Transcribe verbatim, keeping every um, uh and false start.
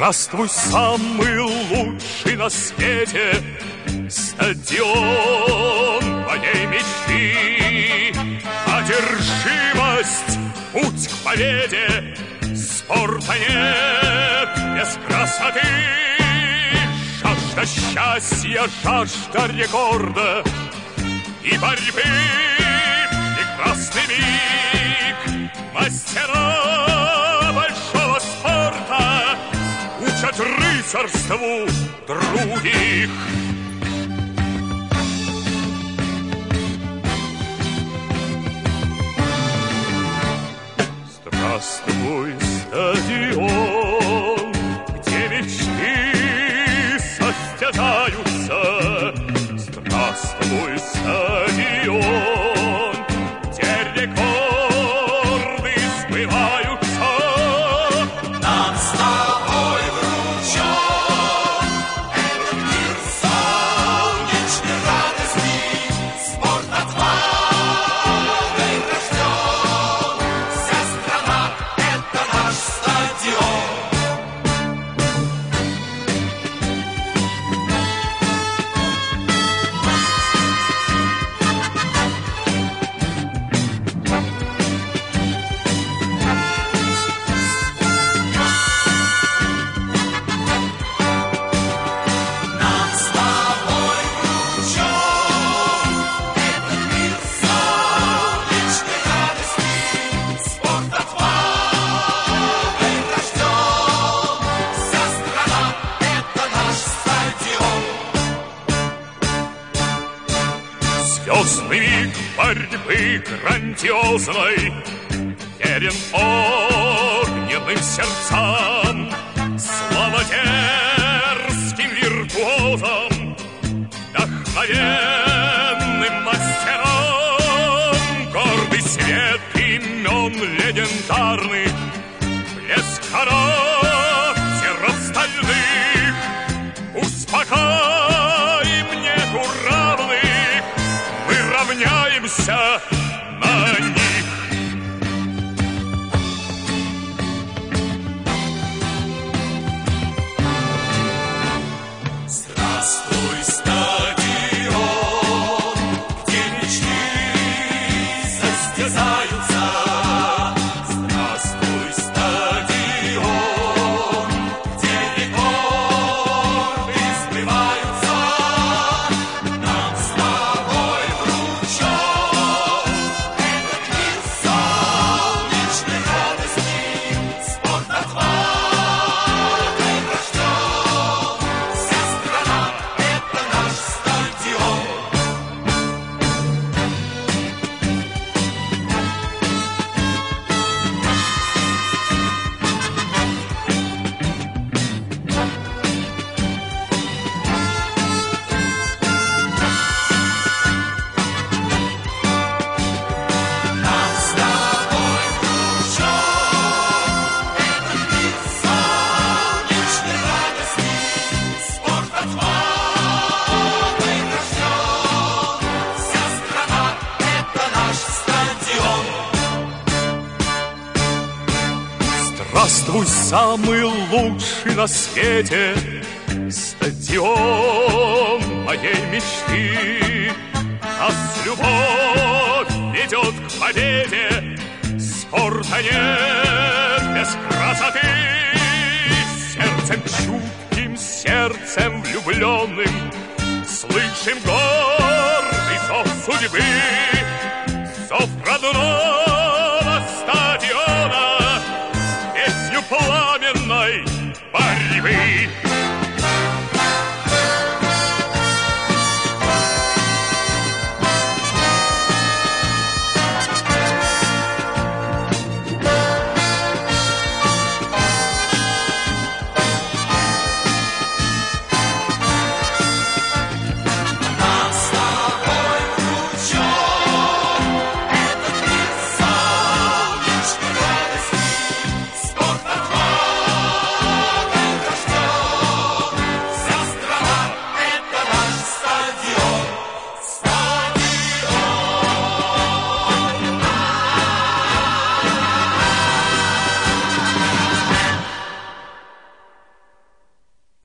Здравствуй, самый лучший на свете стадион моей мечты. Одержимость, путь к победе, спорта нет без красоты. Жажда счастья, жажда рекорда и борьбы, прекрасный миг. Мастера большого спорта учат рыцарству других. Здравствуй, стадион, где мечты состязаются. Здравствуй, стадион, где рекорды сбываются. Нам с тобой вручен этот мир солнечной радости. Спорт отвагой рожден. Вся страна — это наш стадион. Нам с тобой вручен этот мир солнечной радости. Спорт отвагой рожден. Вся страна — это наш стадион. Звездный миг борьбы грандиозной верен огненным сердцам. Слава дерзким виртуозам, вдохновенным мастерам. Гордый свет имен легендарных, блеск характеров стальных. Успокоим, нету равных, мы равняемся на них. Здравствуй, стадион, где мечты состязаются. Здравствуй, стадион, где рекорды сбываются. Нам с тобой вручен этот мир солнечной радости. Спорт отвагой рожден. Вся страна — это наш стадион. Нам с тобой вручен этот мир солнечной радости. Спорт отвагой рожден. Вся страна — это наш стадион. Здравствуй, самый лучший на свете стадион моей мечты. Нас любовь ведет к победе, спорта нет без красоты. Сердцем чутким, сердцем влюбленным слышим гордый зов судьбы, зов родной